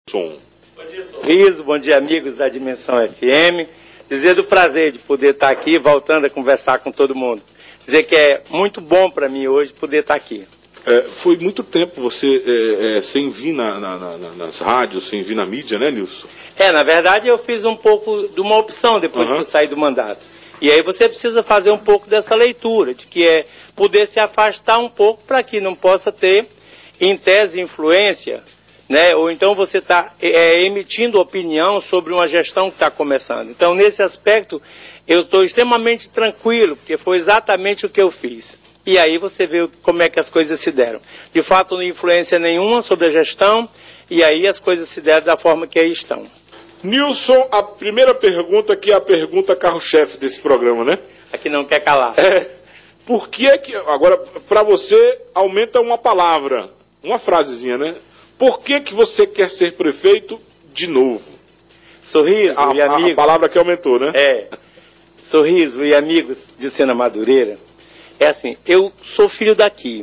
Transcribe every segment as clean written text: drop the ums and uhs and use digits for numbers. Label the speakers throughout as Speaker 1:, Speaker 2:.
Speaker 1: Bom dia, Sorriso, bom dia, amigos da Dimensão FM. Dizer do prazer de poder estar aqui, voltando a conversar com todo mundo. Dizer que é muito bom para mim hoje poder estar aqui.
Speaker 2: Foi muito tempo você sem vir nas rádios, sem vir na mídia, né, Nilson?
Speaker 1: Na verdade eu fiz um pouco de uma opção depois que eu saí do mandato. E aí você precisa fazer um pouco dessa leitura, de que é poder se afastar um pouco para que não possa ter, em tese, influência, né? Ou então você está emitindo opinião sobre uma gestão que está começando. Então, nesse aspecto, eu estou extremamente tranquilo, porque foi exatamente o que eu fiz. E aí você vê como é que as coisas se deram. De fato, não influência nenhuma sobre a gestão, e aí as coisas se deram da forma que aí estão.
Speaker 2: Nilson, a primeira pergunta, que é a pergunta carro-chefe desse programa, né?
Speaker 1: Aqui não quer calar.
Speaker 2: Por que agora, para você, aumenta uma palavra, uma frasezinha, né? Por que você quer ser prefeito de novo?
Speaker 1: Sorriso e amigos...
Speaker 2: A palavra que aumentou, né?
Speaker 1: Sorriso e amigos de Sena Madureira. É assim, eu sou filho daqui.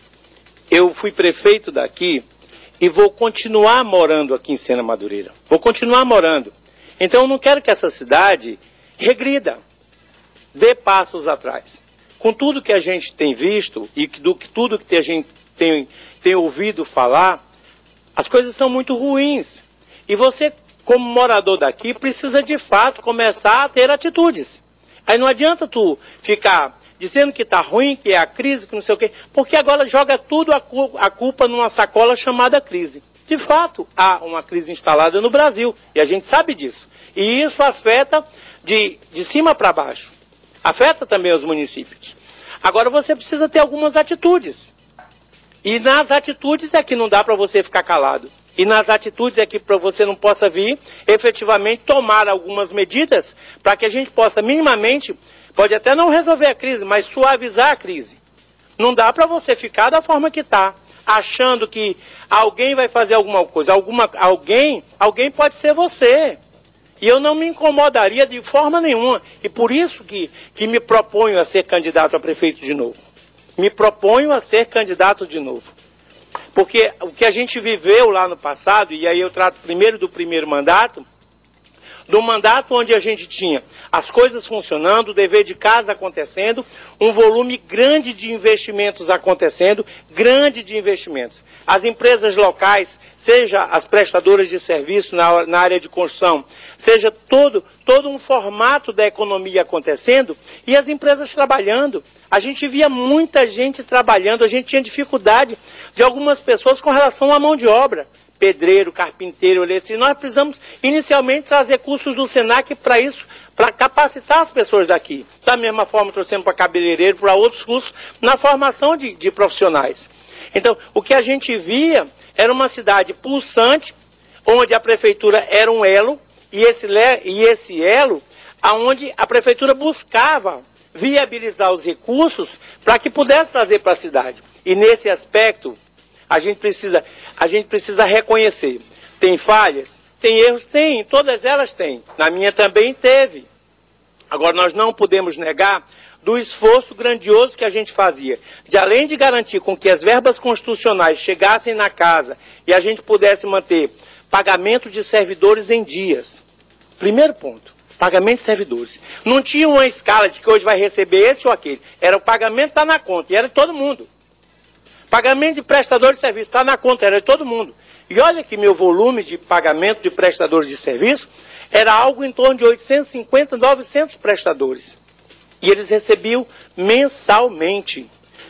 Speaker 1: Eu fui prefeito daqui e vou continuar morando aqui em Sena Madureira. Vou continuar morando. Então eu não quero que essa cidade regrida, dê passos atrás. Com tudo que a gente tem visto e tudo que a gente tem ouvido falar, as coisas são muito ruins. E você, como morador daqui, precisa de fato começar a ter atitudes. Aí não adianta tu ficar dizendo que está ruim, que é a crise, que não sei o quê, porque agora joga tudo a culpa numa sacola chamada crise. De fato, há uma crise instalada no Brasil, e a gente sabe disso. E isso afeta de cima para baixo. Afeta também os municípios. Agora você precisa ter algumas atitudes. E nas atitudes é que não dá para você ficar calado. E nas atitudes é que para você não possa vir, efetivamente, tomar algumas medidas para que a gente possa minimamente, pode até não resolver a crise, mas suavizar a crise. Não dá para você ficar da forma que está, achando que alguém vai fazer alguma coisa. Alguém pode ser você. E eu não me incomodaria de forma nenhuma. E por isso que me proponho a ser candidato a prefeito de novo. Me proponho a ser candidato de novo. Porque o que a gente viveu lá no passado, e aí eu trato primeiro do primeiro mandato, do mandato onde a gente tinha as coisas funcionando, o dever de casa acontecendo, um volume grande de investimentos acontecendo, As empresas locais, seja as prestadoras de serviço na área de construção, seja todo um formato da economia acontecendo e as empresas trabalhando. A gente via muita gente trabalhando, a gente tinha dificuldade de algumas pessoas com relação à mão de obra. Pedreiro, carpinteiro, eletricista. Nós precisamos inicialmente trazer cursos do Senac para isso, para capacitar as pessoas daqui. Da mesma forma, trouxemos para cabeleireiro, para outros cursos, na formação de profissionais. Então, o que a gente via era uma cidade pulsante, onde a prefeitura era um elo, e esse elo, aonde a prefeitura buscava viabilizar os recursos para que pudesse trazer para a cidade. E nesse aspecto, a gente precisa reconhecer. Tem falhas? Tem erros? Tem, todas elas têm. Na minha também teve. Agora, nós não podemos negar do esforço grandioso que a gente fazia, de além de garantir com que as verbas constitucionais chegassem na casa e a gente pudesse manter pagamento de servidores em dias. Primeiro ponto, pagamento de servidores. Não tinha uma escala de que hoje vai receber esse ou aquele. Era o pagamento está na conta, e era de todo mundo. Pagamento de prestadores de serviço está na conta, era de todo mundo. E olha que meu volume de pagamento de prestadores de serviço era algo em torno de 850, 900 prestadores. E eles recebiam mensalmente.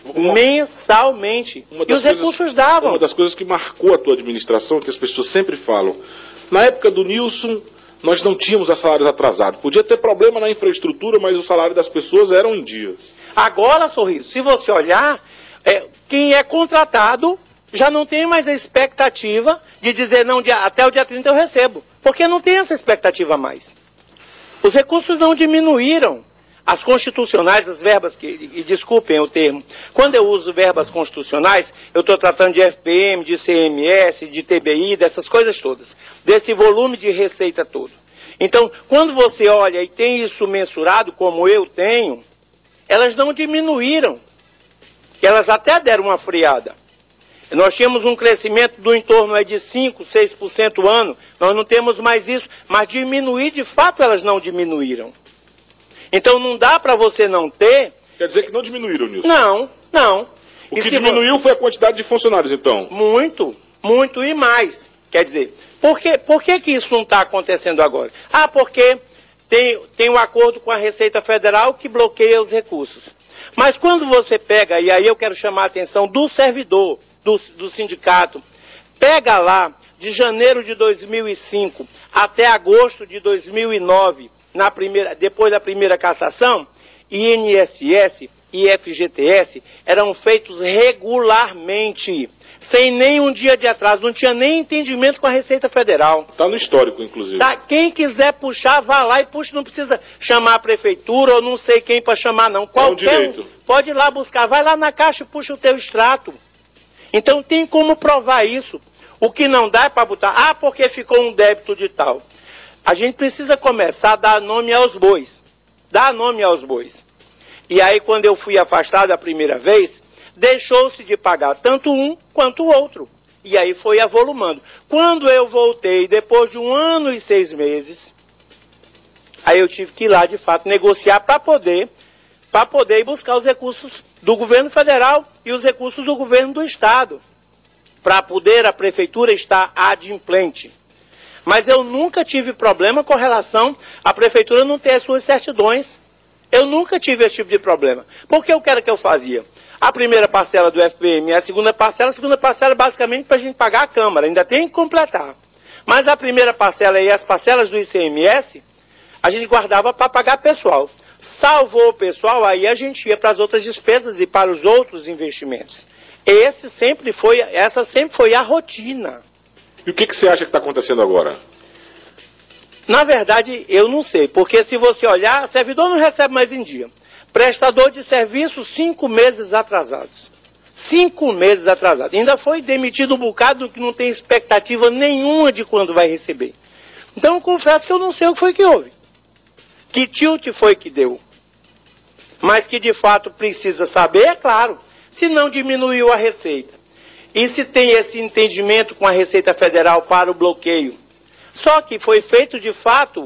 Speaker 1: E os recursos davam.
Speaker 2: Uma das coisas que marcou a tua administração, que as pessoas sempre falam, na época do Nilson, nós não tínhamos salários atrasados. Podia ter problema na infraestrutura, mas o salário das pessoas eram em dia.
Speaker 1: Agora, Sorriso, se você olhar, quem é contratado já não tem mais a expectativa de dizer, não, até o dia 30 eu recebo. Porque não tem essa expectativa mais. Os recursos não diminuíram. As constitucionais, as verbas, e desculpem o termo, quando eu uso verbas constitucionais, eu estou tratando de FPM, de CMS, de TBI, dessas coisas todas, desse volume de receita todo. Então, quando você olha e tem isso mensurado, como eu tenho, elas não diminuíram, elas até deram uma freada. Nós tínhamos um crescimento do entorno de 5%, 6% ano, nós não temos mais isso, mas diminuir, de fato, elas não diminuíram. Então não dá para você não ter...
Speaker 2: Quer dizer que não diminuíram, Nilson?
Speaker 1: Não, não.
Speaker 2: O que diminuiu foi a quantidade de funcionários, então?
Speaker 1: Muito, muito e mais. Quer dizer, por que isso não está acontecendo agora? Ah, porque tem um acordo com a Receita Federal que bloqueia os recursos. Mas quando você pega, e aí eu quero chamar a atenção do servidor, do sindicato, pega lá, de janeiro de 2005 até agosto de 2009, depois da primeira cassação, INSS e FGTS eram feitos regularmente, sem nenhum dia de atraso, não tinha nem entendimento com a Receita Federal.
Speaker 2: Está no histórico, inclusive.
Speaker 1: Tá, quem quiser puxar, vá lá e puxa, não precisa chamar a prefeitura ou não sei quem para chamar, não. Qualquer um pode ir lá buscar, vai lá na caixa e puxa o teu extrato. Então tem como provar isso. O que não dá é para botar, porque ficou um débito de tal. A gente precisa começar a dar nome aos bois. Dar nome aos bois. E aí quando eu fui afastado a primeira vez, deixou-se de pagar tanto um quanto o outro. E aí foi avolumando. Quando eu voltei, depois de 1 ano e 6 meses, aí eu tive que ir lá, de fato, negociar para poder ir buscar os recursos do governo federal e os recursos do governo do estado, para poder a prefeitura estar adimplente. Mas eu nunca tive problema com relação à prefeitura não ter as suas certidões. Eu nunca tive esse tipo de problema. Porque o que era que eu fazia? A primeira parcela do FPM, a segunda parcela basicamente para a gente pagar a Câmara, ainda tem que completar. Mas a primeira parcela e as parcelas do ICMS, a gente guardava para pagar pessoal. Salvou o pessoal, aí a gente ia para as outras despesas e para os outros investimentos. Essa sempre foi a rotina.
Speaker 2: E o que você acha que está acontecendo agora?
Speaker 1: Na verdade, eu não sei, porque se você olhar, servidor não recebe mais em dia. Prestador de serviço, 5 meses atrasados. 5 meses atrasados. Ainda foi demitido um bocado que não tem expectativa nenhuma de quando vai receber. Então, eu confesso que eu não sei o que foi que houve. Que tilt foi que deu. Mas que de fato precisa saber, é claro. Se não diminuiu a receita. E se tem esse entendimento com a Receita Federal para o bloqueio. Só que foi feito de fato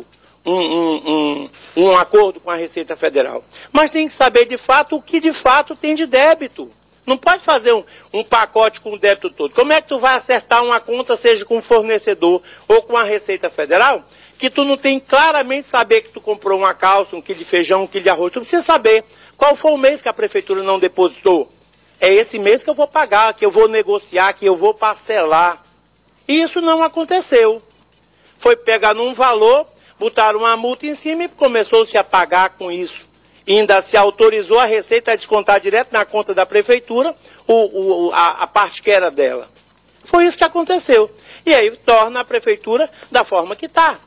Speaker 1: um acordo com a Receita Federal. Mas tem que saber de fato o que de fato tem de débito. Não pode fazer um pacote com o débito todo. Como é que tu vai acertar uma conta, seja com o fornecedor ou com a Receita Federal, que tu não tem claramente saber que tu comprou uma calça, 1 quilo de feijão, 1 quilo de arroz. Tu precisa saber qual foi o mês que a prefeitura não depositou. É esse mês que eu vou pagar, que eu vou negociar, que eu vou parcelar. E isso não aconteceu. Foi pegar num valor, botaram uma multa em cima e começou-se a pagar com isso. E ainda se autorizou a Receita a descontar direto na conta da prefeitura a parte que era dela. Foi isso que aconteceu. E aí torna a prefeitura da forma que está.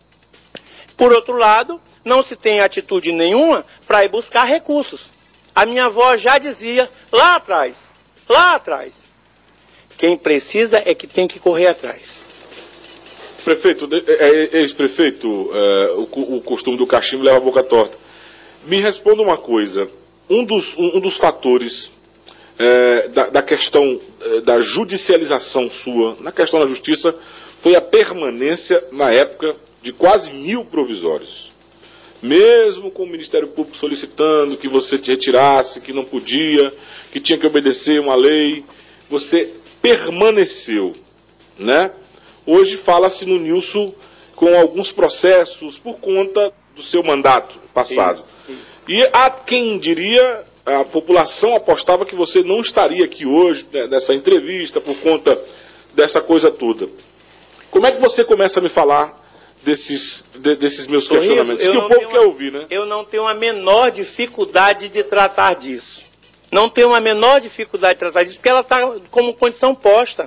Speaker 1: Por outro lado, não se tem atitude nenhuma para ir buscar recursos. A minha avó já dizia lá atrás, quem precisa é que tem que correr atrás.
Speaker 2: Prefeito, ex-prefeito, o costume do cachimbo leva a boca torta. Me responda uma coisa, um dos fatores da questão da judicialização sua, na questão da justiça, foi a permanência, na época, de quase 1.000 provisórios. Mesmo com o Ministério Público solicitando que você te retirasse, que não podia, que tinha que obedecer uma lei, você permaneceu, né? Hoje fala-se no Nilson com alguns processos por conta do seu mandato passado. Isso. E há quem diria, a população apostava que você não estaria aqui hoje, né, nessa entrevista, por conta dessa coisa toda. Como é que você começa a me falar desses meus questionamentos? Que o povo quer ouvir, né?
Speaker 1: Eu não tenho a menor dificuldade de tratar disso. Não tenho a menor dificuldade de tratar disso, porque ela está como condição posta.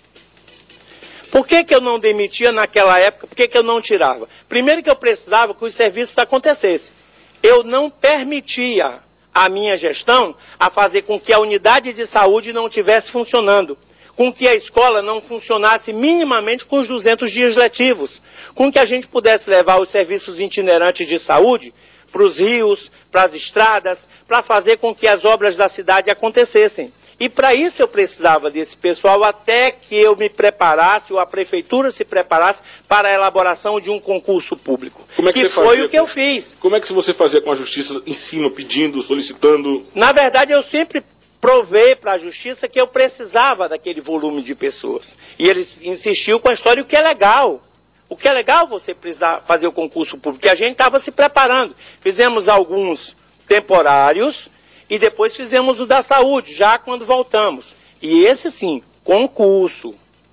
Speaker 1: Por que eu não demitia naquela época? Por que eu não tirava? Primeiro que eu precisava que os serviços acontecessem. Eu não permitia a minha gestão a fazer com que a unidade de saúde não estivesse funcionando, com que a escola não funcionasse minimamente com os 200 dias letivos, com que a gente pudesse levar os serviços itinerantes de saúde para os rios, para as estradas, para fazer com que as obras da cidade acontecessem. E para isso eu precisava desse pessoal até que eu me preparasse, ou a prefeitura se preparasse para a elaboração de um concurso público.
Speaker 2: Como é que
Speaker 1: foi fazia, o que eu fiz.
Speaker 2: Como é que você fazia com a justiça em cima, pedindo, solicitando?
Speaker 1: Na verdade, eu sempre provei para a justiça que eu precisava daquele volume de pessoas. E eles insistiu com a história, o que é legal. O que é legal você precisar fazer o concurso público, porque a gente estava se preparando. Fizemos alguns temporários e depois fizemos o da saúde, já quando voltamos. E esse sim, concurso,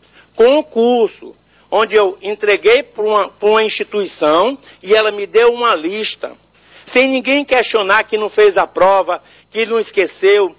Speaker 1: onde eu entreguei para uma instituição e ela me deu uma lista, sem ninguém questionar que não fez a prova, que não esqueceu,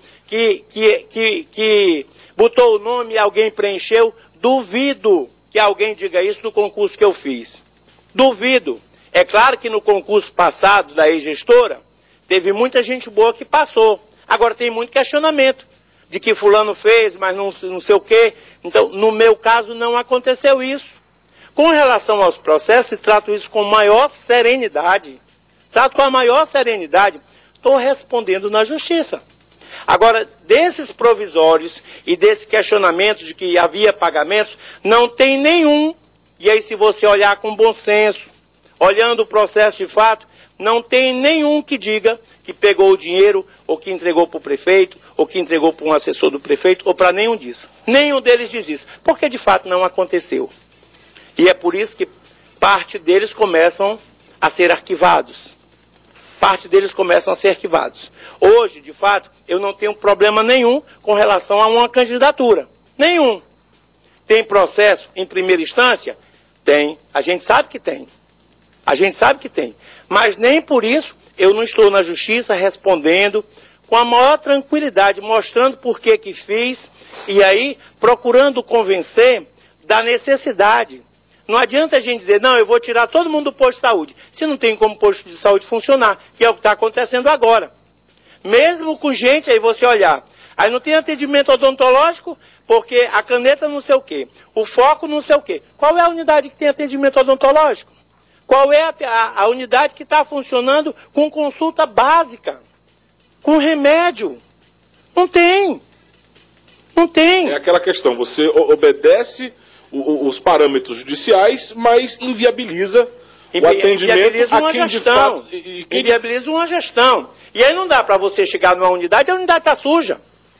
Speaker 1: que botou o nome e alguém preencheu. Duvido que alguém diga isso no concurso que eu fiz. Duvido. É claro que no concurso passado da ex-gestora, teve muita gente boa que passou. Agora tem muito questionamento de que fulano fez, mas não sei o quê. Então, no meu caso, não aconteceu isso. Com relação aos processos, trato isso com maior serenidade. Trato com a maior serenidade. Estou respondendo na justiça. Agora, desses provisórios e desse questionamento de que havia pagamentos, não tem nenhum. E aí, se você olhar com bom senso, olhando o processo de fato, não tem nenhum que diga que pegou o dinheiro, ou que entregou para o prefeito, ou que entregou para um assessor do prefeito, ou para nenhum disso. Nenhum deles diz isso, porque de fato não aconteceu. E é por isso que parte deles começam a ser arquivados. Parte deles começam a ser arquivados. Hoje, de fato, eu não tenho problema nenhum com relação a uma candidatura. Nenhum. Tem processo em primeira instância? Tem. A gente sabe que tem. A gente sabe que tem. Mas nem por isso eu não estou na justiça respondendo com a maior tranquilidade, mostrando por que fiz e aí procurando convencer da necessidade. Não adianta a gente dizer, não, eu vou tirar todo mundo do posto de saúde, se não tem como o posto de saúde funcionar, que é o que está acontecendo agora. Mesmo com gente, aí você olhar, aí não tem atendimento odontológico, porque a caneta não sei o quê, o foco não sei o quê. Qual é a unidade que tem atendimento odontológico? Qual é a unidade que está funcionando com consulta básica? Com remédio? Não tem. Não tem.
Speaker 2: É aquela questão, você obedece os parâmetros judiciais, mas inviabiliza o atendimento a quem de fato...
Speaker 1: Inviabiliza uma gestão. E aí não dá para você chegar numa unidade, a unidade está suja.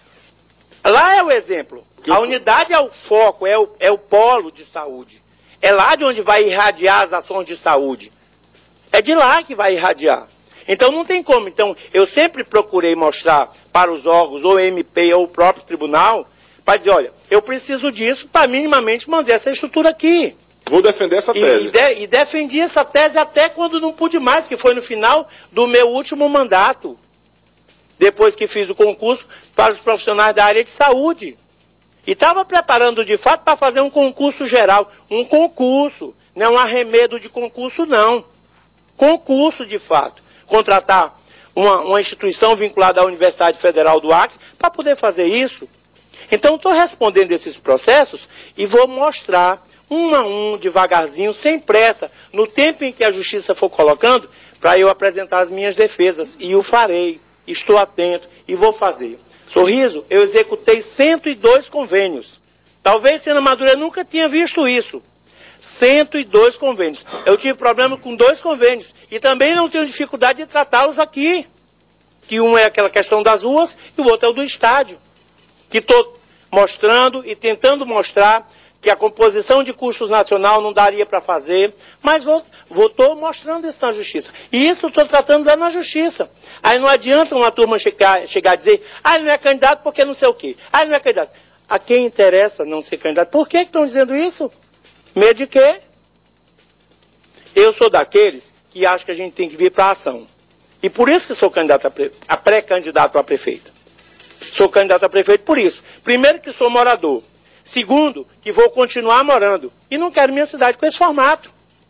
Speaker 1: Lá é o exemplo. A unidade é o foco, é o polo de saúde. É lá de onde vai irradiar as ações de saúde. É de lá que vai irradiar. Então não tem como. Então eu sempre procurei mostrar para os órgãos, ou MP, ou o próprio tribunal, para dizer, olha, eu preciso disso para minimamente manter essa estrutura aqui.
Speaker 2: Vou defender essa tese.
Speaker 1: E defendi essa tese até quando não pude mais, que foi no final do meu último mandato. Depois que fiz o concurso para os profissionais da área de saúde. E estava preparando de fato para fazer um concurso geral. Um concurso, não um arremedo de concurso não. Concurso de fato. Contratar uma instituição vinculada à Universidade Federal do Acre para poder fazer isso. Então estou respondendo esses processos e vou mostrar um a um, devagarzinho, sem pressa, no tempo em que a justiça for colocando, para eu apresentar as minhas defesas. E o farei, estou atento e vou fazer. Sorriso, eu executei 102 convênios. Talvez Sena Madureira nunca tinha visto isso. 102 convênios. Eu tive problema com 2 convênios. E também não tenho dificuldade de tratá-los aqui. Que um é aquela questão das ruas e o outro é o do estádio. Que estou mostrando e tentando mostrar que a composição de custos nacional não daria para fazer, mas estou mostrando isso na justiça. E isso estou tratando lá na justiça. Aí não adianta uma turma chegar a dizer, ele não é candidato porque não sei o quê. Ele não é candidato. A quem interessa não ser candidato? Por que estão dizendo isso? Medo de quê? Eu sou daqueles que acham que a gente tem que vir para a ação. E por isso que sou candidato a pré-candidato a prefeito. Sou candidato a prefeito por isso. Primeiro que sou morador. Segundo, que vou continuar morando. E não quero minha cidade com esse formato.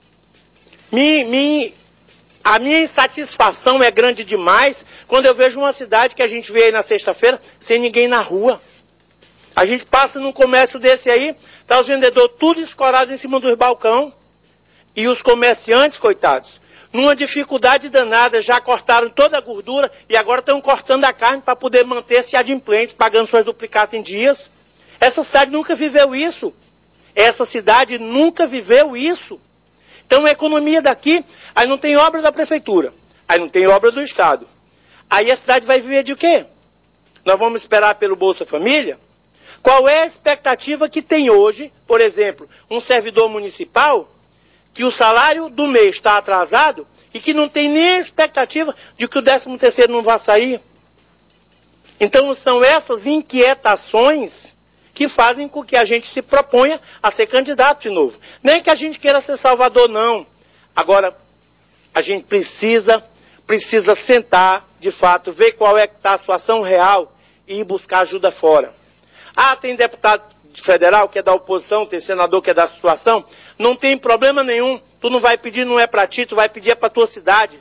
Speaker 1: A minha insatisfação é grande demais quando eu vejo uma cidade que a gente vê aí na sexta-feira sem ninguém na rua. A gente passa num comércio desse aí, tá os vendedores tudo escorados em cima dos balcão. E os comerciantes, coitados, numa dificuldade danada, já cortaram toda a gordura e agora estão cortando a carne para poder manter-se adimplentes, pagando suas duplicatas em dias. Essa cidade nunca viveu isso. Essa cidade nunca viveu isso. Então a economia daqui, aí não tem obra da prefeitura, aí não tem obra do Estado. Aí a cidade vai viver de quê? Nós vamos esperar pelo Bolsa Família? Qual é a expectativa que tem hoje, por exemplo, um servidor municipal, que o salário do mês está atrasado e que não tem nem a expectativa de que o 13º não vá sair? Então são essas inquietações que fazem com que a gente se proponha a ser candidato de novo. Nem que a gente queira ser Salvador, não. Agora, a gente precisa sentar, de fato, ver qual é que está a situação real e ir buscar ajuda fora. Ah, tem deputado federal que é da oposição, tem senador que é da situação. Não tem problema nenhum. Tu não vai pedir, não é para ti, tu vai pedir é para tua cidade.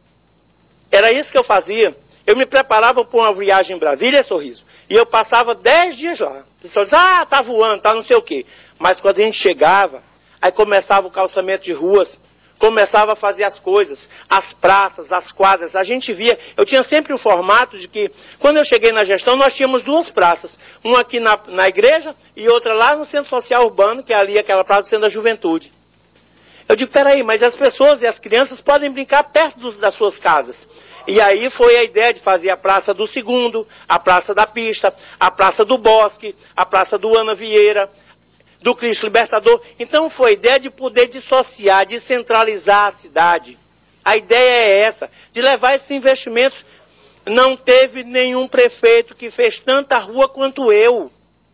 Speaker 1: Era isso que eu fazia. Eu me preparava para uma viagem em Brasília, Sorriso, e eu passava 10 dias lá. O pessoal dizia, tá voando, tá não sei o quê. Mas quando a gente chegava, aí começava o calçamento de ruas, começava a fazer as coisas, as praças, as quadras, a gente via, eu tinha sempre o formato de que, quando eu cheguei na gestão, nós tínhamos duas praças, uma aqui na igreja e outra lá no Centro Social Urbano, que é ali aquela praça do Centro da Juventude. Eu digo, peraí, mas as pessoas e as crianças podem brincar perto das suas casas. E aí foi a ideia de fazer a Praça do Segundo, a Praça da Pista, a Praça do Bosque, a Praça do Ana Vieira, do Cristo Libertador. Então foi a ideia de poder dissociar, descentralizar a cidade. A ideia é essa, de levar esses investimentos. Não teve nenhum prefeito que fez tanta rua quanto eu.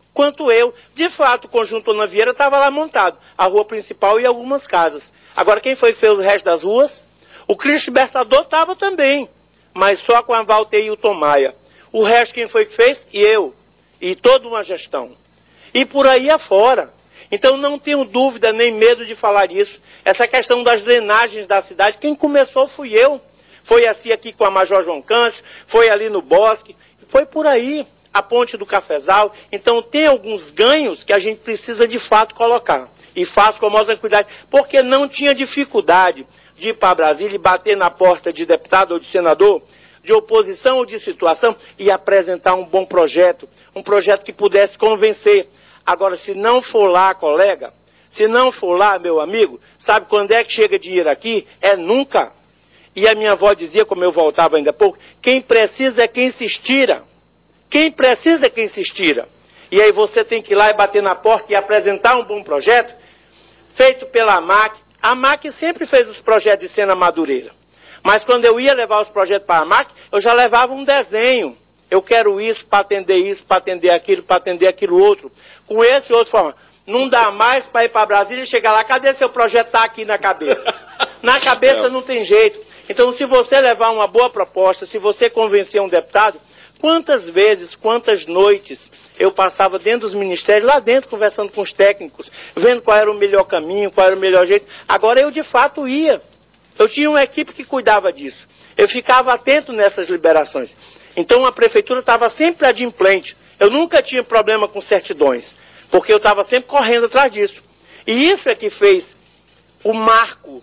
Speaker 1: De fato, o Conjunto Ana Vieira estava lá montado, a rua principal e algumas casas. Agora, quem foi que fez o resto das ruas? O Cristo Libertador estava também, mas só com a Valter e o Tomaia. O resto, quem foi que fez? Eu. E toda uma gestão. E por aí afora. Então não tenho dúvida nem medo de falar isso. Essa questão das drenagens da cidade, quem começou fui eu. Foi assim aqui com a Major João Câncio, foi ali no Bosque, foi por aí, a Ponte do Cafezal. Então tem alguns ganhos que a gente precisa de fato colocar. E faço com a maior tranquilidade, porque não tinha dificuldade de ir para Brasília e bater na porta de deputado ou de senador, de oposição ou de situação, e apresentar um bom projeto, um projeto que pudesse convencer. Agora, se não for lá, colega, se não for lá, meu amigo, sabe quando é que chega dinheiro aqui? É nunca. E a minha avó dizia, como eu voltava ainda há pouco, quem precisa é quem se estira. Quem precisa é quem se estira. E aí você tem que ir lá e bater na porta e apresentar um bom projeto, feito pela AMAC. A AMAC sempre fez os projetos de Sena Madureira. Mas quando eu ia levar os projetos para a AMAC, eu já levava um desenho. Eu quero isso para atender aquilo outro. Com esse outro forma. Não dá mais para ir para Brasília e chegar lá, cadê seu projeto? Está aqui na cabeça. Na cabeça não tem jeito. Então, se você levar uma boa proposta, se você convencer um deputado, quantas vezes, quantas noites eu passava dentro dos ministérios, lá dentro, conversando com os técnicos, vendo qual era o melhor caminho, qual era o melhor jeito. Agora eu, de fato, ia. Eu tinha uma equipe que cuidava disso. Eu ficava atento nessas liberações. Então, a prefeitura estava sempre adimplente. Eu nunca tinha problema com certidões, porque eu estava sempre correndo atrás disso. E isso é que fez o marco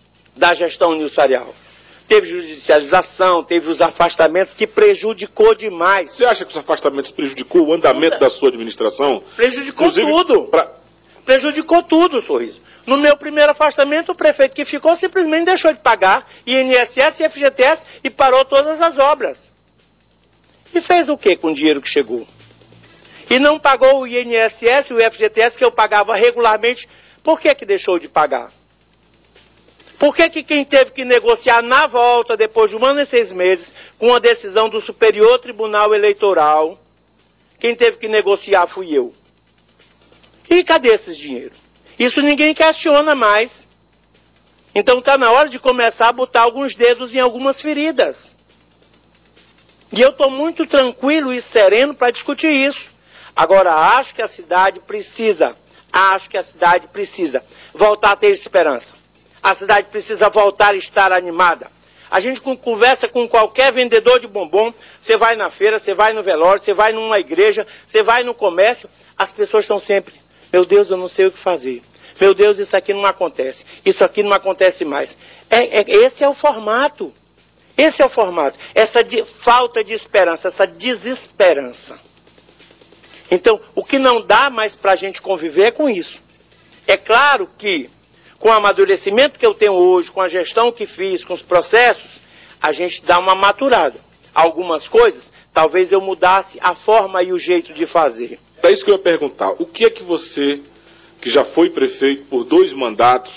Speaker 1: da gestão ministerial. Teve judicialização, teve os afastamentos que prejudicou demais.
Speaker 2: Você acha que os afastamentos prejudicou o andamento da sua administração?
Speaker 1: Prejudicou tudo. Prejudicou tudo, Sorriso. No meu primeiro afastamento, o prefeito que ficou simplesmente deixou de pagar INSS e FGTS e parou todas as obras. E fez o que com o dinheiro que chegou? E não pagou o INSS e o FGTS que eu pagava regularmente. Por que deixou de pagar? Por que quem teve que negociar na volta, depois de 1 ano e 6 meses, com a decisão do Superior Tribunal Eleitoral, quem teve que negociar fui eu? E cadê esses dinheiros? Isso ninguém questiona mais. Então está na hora de começar a botar alguns dedos em algumas feridas. E eu estou muito tranquilo e sereno para discutir isso. Agora, acho que a cidade precisa voltar a ter esperança. A cidade precisa voltar a estar animada. A gente conversa com qualquer vendedor de bombom, você vai na feira, você vai no velório, você vai numa igreja, você vai no comércio, as pessoas estão sempre, meu Deus, eu não sei o que fazer. Meu Deus, isso aqui não acontece. Isso aqui não acontece mais. Esse é o formato. Esse é o formato. Essa falta de esperança, essa desesperança. Então, o que não dá mais para a gente conviver é com isso. É claro que, com o amadurecimento que eu tenho hoje, com a gestão que fiz, com os processos, a gente dá uma maturada. Algumas coisas, talvez eu mudasse a forma e o jeito de fazer.
Speaker 2: É isso que eu ia perguntar. O que é que você, que já foi prefeito por 2 mandatos,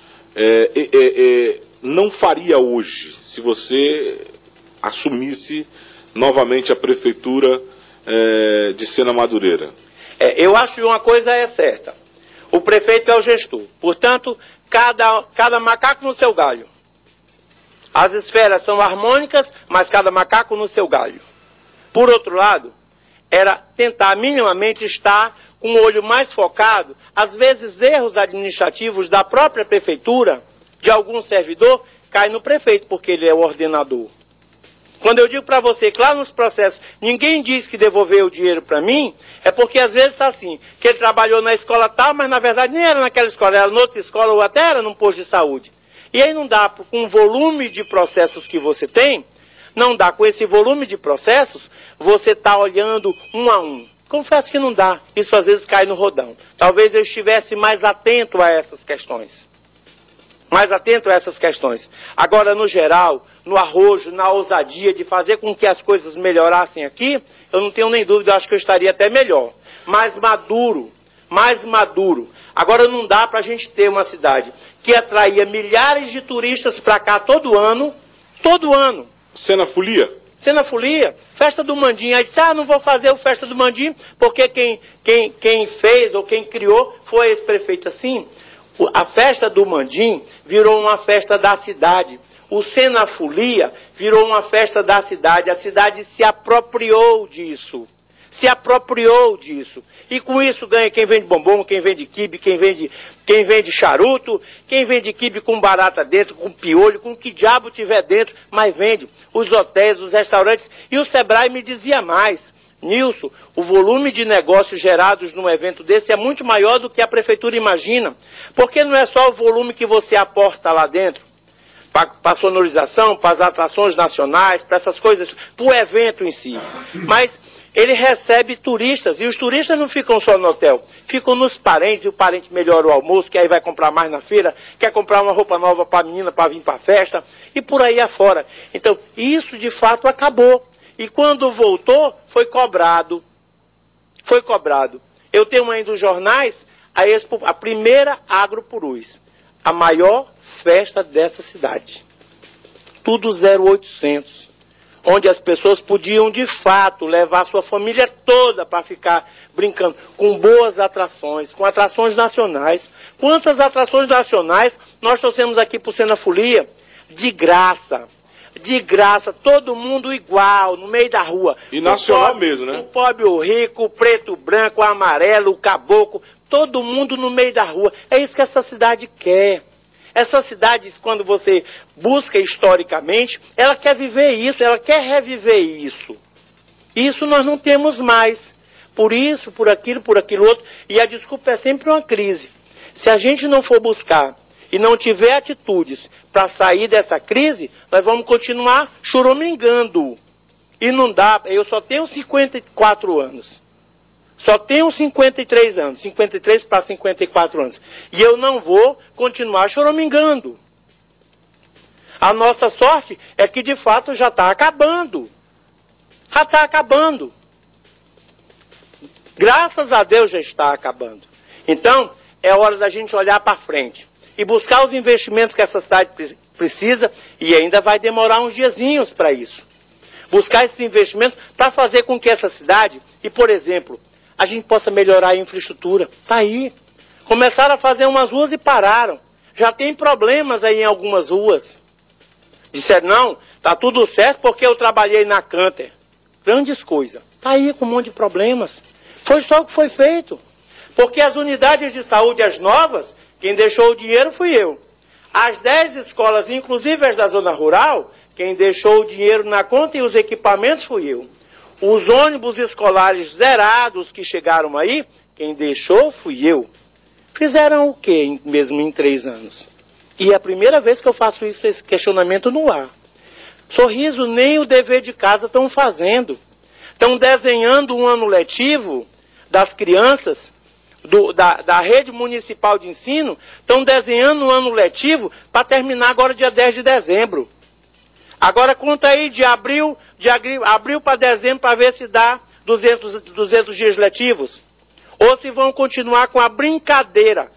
Speaker 2: não faria hoje, se você assumisse novamente a prefeitura de Sena Madureira?
Speaker 1: Eu acho que uma coisa é certa. O prefeito é o gestor. Portanto, cada macaco no seu galho. As esferas são harmônicas, mas cada macaco no seu galho. Por outro lado, era tentar minimamente estar com o olho mais focado, às vezes erros administrativos da própria prefeitura, de algum servidor, cai no prefeito, porque ele é o ordenador. Quando eu digo para você que lá nos processos ninguém diz que devolveu o dinheiro para mim, é porque às vezes está assim, que ele trabalhou na escola tal, mas na verdade nem era naquela escola, era noutra escola ou até era num posto de saúde. E aí não dá, com o volume de processos que você tem, não dá, com esse volume de processos, você está olhando um a um. Confesso que não dá, isso às vezes cai no rodão. Talvez eu estivesse mais atento a essas questões. Mais atento a essas questões. Agora, no geral, no arrojo, na ousadia de fazer com que as coisas melhorassem aqui, eu não tenho nem dúvida, acho que eu estaria até melhor. Mais maduro. Agora não dá para a gente ter uma cidade que atraía milhares de turistas para cá todo ano.
Speaker 2: Sena Folia?
Speaker 1: Sena Folia, festa do Mandim. Aí disse, não vou fazer o festa do Mandim, porque quem fez ou quem criou foi esse prefeito assim. A festa do Mandim virou uma festa da cidade. O Sena Folia virou uma festa da cidade. A cidade se apropriou disso. E com isso ganha quem vende bombom, quem vende quibe, quem vende charuto, quem vende quibe com barata dentro, com piolho, com que diabo tiver dentro, mas vende. Os hotéis, os restaurantes. E o Sebrae me dizia mais. Nilson, o volume de negócios gerados num evento desse é muito maior do que a prefeitura imagina. Porque não é só o volume que você aporta lá dentro, para a sonorização, para as atrações nacionais, para essas coisas, para o evento em si. Mas ele recebe turistas, e os turistas não ficam só no hotel, ficam nos parentes, e o parente melhora o almoço, que aí vai comprar mais na feira, quer comprar uma roupa nova para a menina, para vir para a festa, e por aí afora. Então, isso de fato acabou. E quando voltou, foi cobrado. Eu tenho ainda os jornais, a primeira Agropurus, a maior festa dessa cidade. Tudo 0800. Onde as pessoas podiam, de fato, levar sua família toda para ficar brincando, com boas atrações, com atrações nacionais. Quantas atrações nacionais nós trouxemos aqui para o Sena Folia? De graça, todo mundo igual, no meio da rua.
Speaker 2: E nacional mesmo, né?
Speaker 1: O pobre, o rico, o preto, o branco, o amarelo, o caboclo, todo mundo no meio da rua. É isso que essa cidade quer. Essa cidade, quando você busca historicamente, ela quer viver isso, ela quer reviver isso. Isso nós não temos mais. Por isso, por aquilo outro. E a desculpa é sempre uma crise. Se a gente não for buscar e não tiver atitudes para sair dessa crise, nós vamos continuar choramingando. E não dá, eu só tenho 54 anos. Só tenho 53 anos, 53 para 54 anos. E eu não vou continuar choramingando. A nossa sorte é que de fato já está acabando. Graças a Deus já está acabando. Então, é hora da gente olhar para frente e buscar os investimentos que essa cidade precisa, e ainda vai demorar uns diazinhos para isso. Buscar esses investimentos para fazer com que essa cidade, e por exemplo, a gente possa melhorar a infraestrutura. Está aí. Começaram a fazer umas ruas e pararam. Já tem problemas aí em algumas ruas. Disseram, não, está tudo certo porque eu trabalhei na Canter. Grandes coisas. Está aí com um monte de problemas. Foi só o que foi feito. Porque as unidades de saúde, as novas, quem deixou o dinheiro fui eu. As 10 escolas, inclusive as da zona rural, quem deixou o dinheiro na conta e os equipamentos fui eu. Os ônibus escolares zerados que chegaram aí, quem deixou fui eu. Fizeram o quê mesmo em 3 anos? E é a primeira vez que eu faço esse questionamento no ar. Sorriso, nem o dever de casa estão fazendo. Estão desenhando um ano letivo das crianças, da rede municipal de ensino, estão desenhando um ano letivo para terminar agora dia 10 de dezembro. Agora conta aí de abril para dezembro para ver se dá 200 dias letivos. Ou se vão continuar com a brincadeira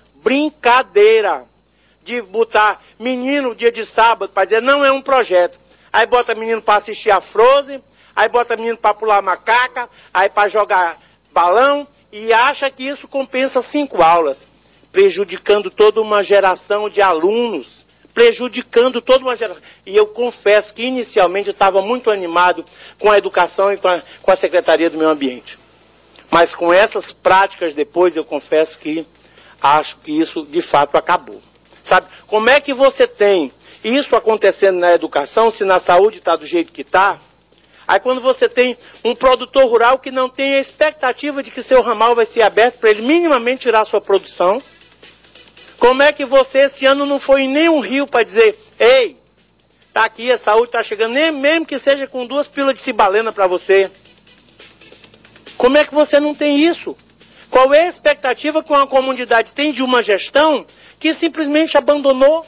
Speaker 1: de botar menino dia de sábado para dizer não é um projeto. Aí bota menino para assistir a Frozen, aí bota menino para pular macaca, aí para jogar balão e acha que isso compensa 5 aulas, prejudicando toda uma geração de alunos, prejudicando toda uma geração. E eu confesso que inicialmente eu estava muito animado com a educação e com a Secretaria do Meio Ambiente. Mas com essas práticas depois eu confesso que acho que isso de fato acabou. Sabe, como é que você tem isso acontecendo na educação, se na saúde está do jeito que está? Aí quando você tem um produtor rural que não tem a expectativa de que seu ramal vai ser aberto para ele minimamente tirar a sua produção, como é que você esse ano não foi em nenhum rio para dizer, ei, tá aqui, a saúde está chegando, nem mesmo que seja com 2 pílulas de cibalena para você? Como é que você não tem isso? Qual é a expectativa que uma comunidade tem de uma gestão que simplesmente abandonou?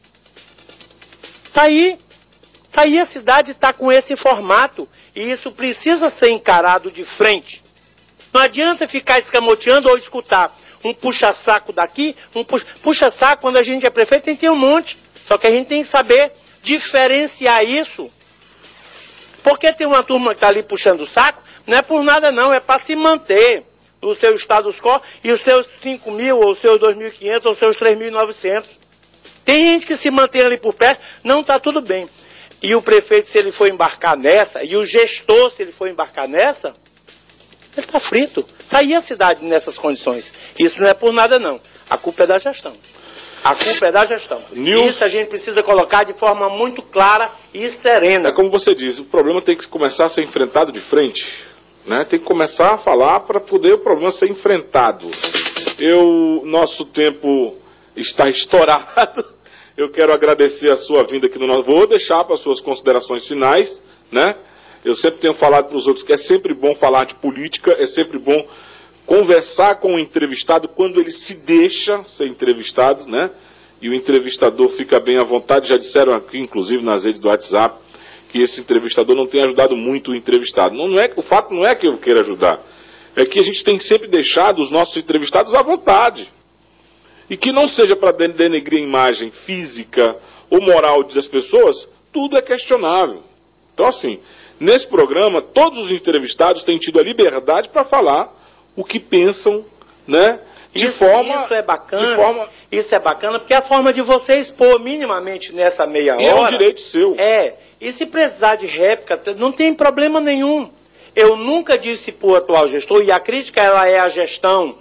Speaker 1: Está aí a cidade está com esse formato e isso precisa ser encarado de frente. Não adianta ficar escamoteando ou escutar um puxa-saco daqui, puxa-saco quando a gente é prefeito tem que ter um monte. Só que a gente tem que saber diferenciar isso. Porque tem uma turma que está ali puxando o saco, não é por nada não, é para se manter o seu status quo e os seus 5.000, ou os seus 2.500, ou os seus 3.900. Tem gente que se mantém ali por perto, não está tudo bem. E o prefeito, se ele for embarcar nessa, e o gestor, se ele for embarcar nessa, ele está frito. Está aí a cidade nessas condições. Isso não é por nada não. A culpa é da gestão. A culpa é da gestão. Isso a gente precisa colocar de forma muito clara e serena.
Speaker 2: É como você diz, o problema tem que começar a ser enfrentado de frente. Né? Tem que começar a falar para poder o problema ser enfrentado. Nosso tempo está estourado. Eu quero agradecer a sua vinda aqui no nosso... Vou deixar para as suas considerações finais, né? Eu sempre tenho falado para os outros que é sempre bom falar de política, é sempre bom conversar com o entrevistado quando ele se deixa ser entrevistado, né? E o entrevistador fica bem à vontade. Já disseram aqui, inclusive, nas redes do WhatsApp, que esse entrevistador não tem ajudado muito o entrevistado. O fato não é que eu queira ajudar, é que a gente tem sempre deixado os nossos entrevistados à vontade. E que não seja para denegrir a imagem física ou moral das pessoas, tudo é questionável. Então, assim, nesse programa, todos os entrevistados têm tido a liberdade para falar o que pensam, né?
Speaker 1: Isso é bacana. Isso é bacana, porque a forma de você expor minimamente nessa meia hora...
Speaker 2: É um direito seu.
Speaker 1: E se precisar de réplica, não tem problema nenhum. Eu nunca disse para o atual gestor, e a crítica ela é a gestão.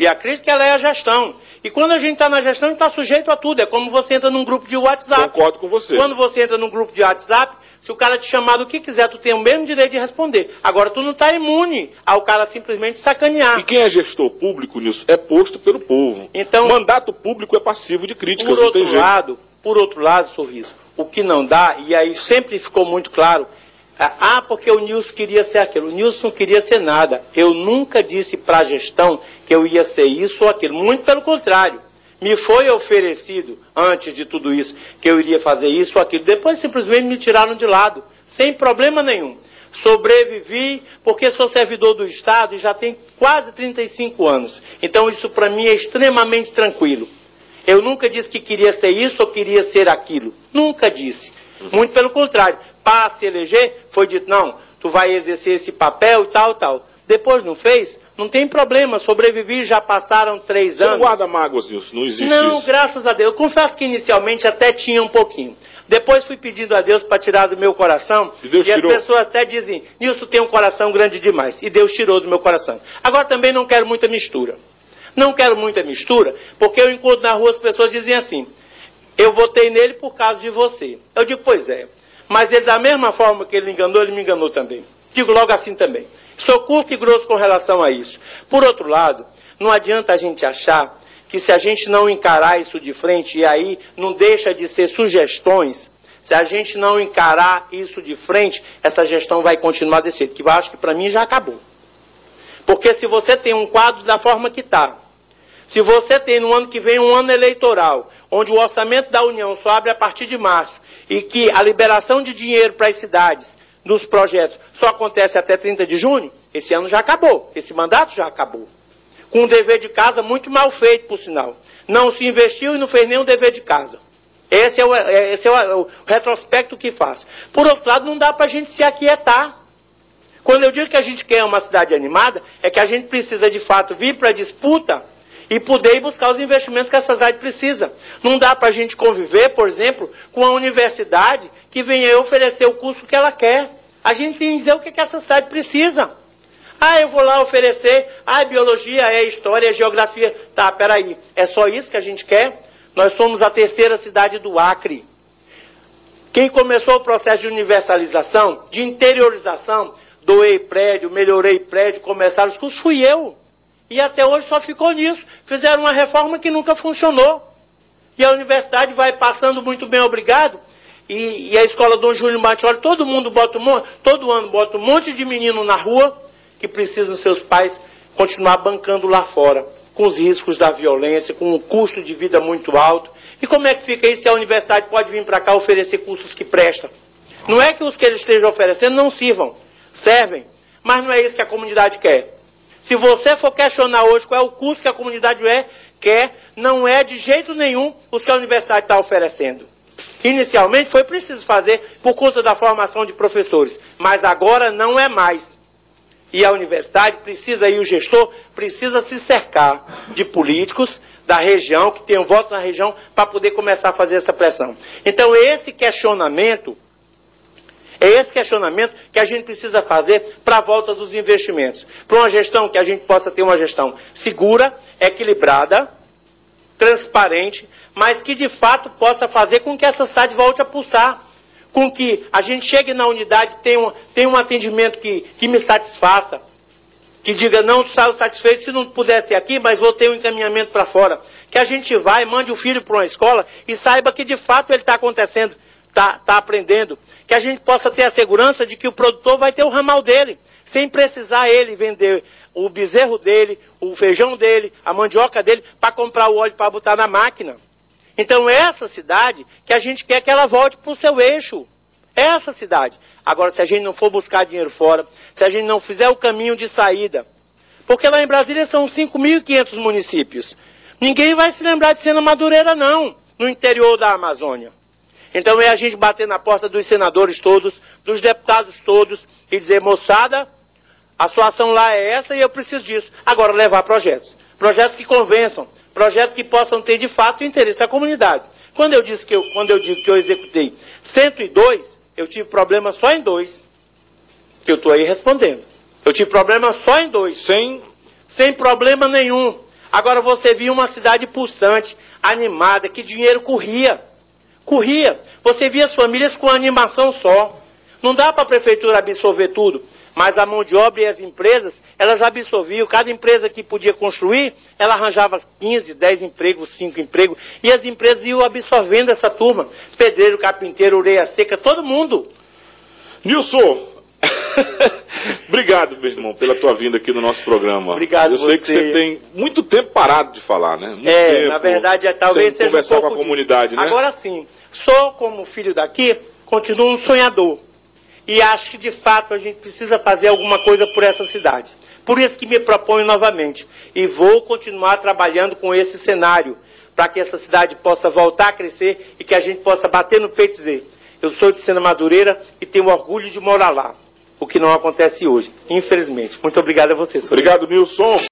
Speaker 1: E quando a gente está na gestão, a gente está sujeito a tudo. É como você entra num grupo de WhatsApp.
Speaker 2: Concordo com você.
Speaker 1: Quando você entra num grupo de WhatsApp, se o cara te chamar do que quiser, tu tem o mesmo direito de responder. Agora, tu não está imune ao cara simplesmente sacanear.
Speaker 2: E quem é gestor público nisso é posto pelo povo.
Speaker 1: Então,
Speaker 2: mandato público é passivo de crítica.
Speaker 1: Por outro lado, Sorriso, o que não dá, e aí sempre ficou muito claro, porque o Nilson queria ser aquilo. O Nilson não queria ser nada. Eu nunca disse para a gestão que eu ia ser isso ou aquilo. Muito pelo contrário. Me foi oferecido, antes de tudo isso, que eu iria fazer isso ou aquilo. Depois simplesmente me tiraram de lado, sem problema nenhum. Sobrevivi porque sou servidor do Estado e já tenho quase 35 anos. Então isso para mim é extremamente tranquilo. Eu nunca disse que queria ser isso ou queria ser aquilo. Nunca disse. Muito pelo contrário. Para se eleger, foi dito, não, tu vai exercer esse papel e tal, tal. Depois não fez, não tem problema, sobrevivi, já passaram 3 anos. Você não
Speaker 2: guarda mágoas, Nilson, não existe isso?
Speaker 1: Não, graças a Deus. Eu confesso que inicialmente até tinha um pouquinho. Depois fui pedindo a Deus para tirar do meu coração. E as pessoas até dizem, Nilson tem um coração grande demais. E Deus tirou do meu coração. Agora também não quero muita mistura. Não quero muita mistura, porque eu encontro na rua as pessoas dizem assim, eu votei nele por causa de você. Eu digo, pois é. Mas ele, da mesma forma que ele me enganou também. Digo logo assim também. Sou curto e grosso com relação a isso. Por outro lado, não adianta a gente achar que se a gente não encarar isso de frente, e aí não deixa de ser sugestões, se a gente não encarar isso de frente, essa gestão vai continuar desse jeito, que eu acho que para mim já acabou. Porque se você tem um quadro da forma que está, se você tem no ano que vem um ano eleitoral, onde o orçamento da União só abre a partir de março, e que a liberação de dinheiro para as cidades, dos projetos, só acontece até 30 de junho, esse ano já acabou, esse mandato já acabou. Com um dever de casa muito mal feito, por sinal. Não se investiu e não fez nenhum dever de casa. Esse é o retrospecto que faz. Por outro lado, não dá para a gente se aquietar. Quando eu digo que a gente quer uma cidade animada, é que a gente precisa, de fato, vir para a disputa e poder ir buscar os investimentos que essa cidade precisa. Não dá para a gente conviver, por exemplo, com a universidade que venha oferecer o curso que ela quer. A gente tem que dizer o que essa cidade precisa. Ah, eu vou lá oferecer, biologia, história, geografia. Tá, peraí, é só isso que a gente quer? Nós somos a terceira cidade do Acre. Quem começou o processo de universalização, de interiorização, doei prédio, melhorei prédio, começaram os cursos, fui eu. E até hoje só ficou nisso. Fizeram uma reforma que nunca funcionou. E a universidade vai passando muito bem, obrigado. E a escola Dom Júlio Martioli, todo ano bota um monte de menino na rua que precisam seus pais continuar bancando lá fora, com os riscos da violência, com um custo de vida muito alto. E como é que fica isso se a universidade pode vir para cá oferecer cursos que prestam? Não é que os que eles estejam oferecendo não sirvam, servem, mas não é isso que a comunidade quer. Se você for questionar hoje qual é o curso que a comunidade quer, não é de jeito nenhum os que a universidade está oferecendo. Inicialmente foi preciso fazer por conta da formação de professores, mas agora não é mais. E a universidade precisa, e o gestor precisa se cercar de políticos da região, que tenham voto na região, para poder começar a fazer essa pressão. Então é esse questionamento que a gente precisa fazer para a volta dos investimentos. Para uma gestão que a gente possa ter uma gestão segura, equilibrada, transparente, mas que de fato possa fazer com que essa cidade volte a pulsar, com que a gente chegue na unidade e tenha um atendimento que me satisfaça, que diga, não saio satisfeito se não puder ser aqui, mas vou ter um encaminhamento para fora. Que a gente vai, mande o filho para uma escola e saiba que de fato ele está acontecendo, está aprendendo. Que a gente possa ter a segurança de que o produtor vai ter o ramal dele, sem precisar ele vender o bezerro dele, o feijão dele, a mandioca dele, para comprar o óleo para botar na máquina. Então essa cidade que a gente quer que ela volte para o seu eixo. Essa cidade. Agora, se a gente não for buscar dinheiro fora, se a gente não fizer o caminho de saída, porque lá em Brasília são 5.500 municípios. Ninguém vai se lembrar de Sena Madureira, não, no interior da Amazônia. Então é a gente bater na porta dos senadores todos, dos deputados todos, e dizer, moçada, a sua ação lá é essa e eu preciso disso. Agora, levar projetos. Projetos que convençam. Projetos que possam ter, de fato, o interesse da comunidade. Quando eu digo que eu executei 102, eu tive problema só em 2. Que eu estou aí respondendo. Eu tive problema só em 2. Sem problema nenhum. Agora você viu uma cidade pulsante, animada, que dinheiro corria. Você via as famílias com animação só. Não dá para a prefeitura absorver tudo. Mas a mão de obra e as empresas, elas absorviam. Cada empresa que podia construir, ela arranjava 15, 10 empregos, 5 empregos. E as empresas iam absorvendo essa turma. Pedreiro, carpinteiro, orelha seca, todo mundo.
Speaker 2: Nilson, obrigado, meu irmão, pela tua vinda aqui no nosso programa.
Speaker 1: Obrigado.
Speaker 2: Eu sei que você tem muito tempo parado de falar, né? Muito tempo,
Speaker 1: na verdade, talvez seja
Speaker 2: conversar
Speaker 1: um pouco
Speaker 2: com a comunidade,
Speaker 1: disso.
Speaker 2: né?
Speaker 1: Agora sim, sou como filho daqui, continuo um sonhador. E acho que, de fato, a gente precisa fazer alguma coisa por essa cidade. Por isso que me proponho novamente. E vou continuar trabalhando com esse cenário, para que essa cidade possa voltar a crescer e que a gente possa bater no peito e dizer, eu sou de Sena Madureira e tenho orgulho de morar lá. O que não acontece hoje, infelizmente. Muito obrigado a você, senhor.
Speaker 2: Obrigado, Nilson.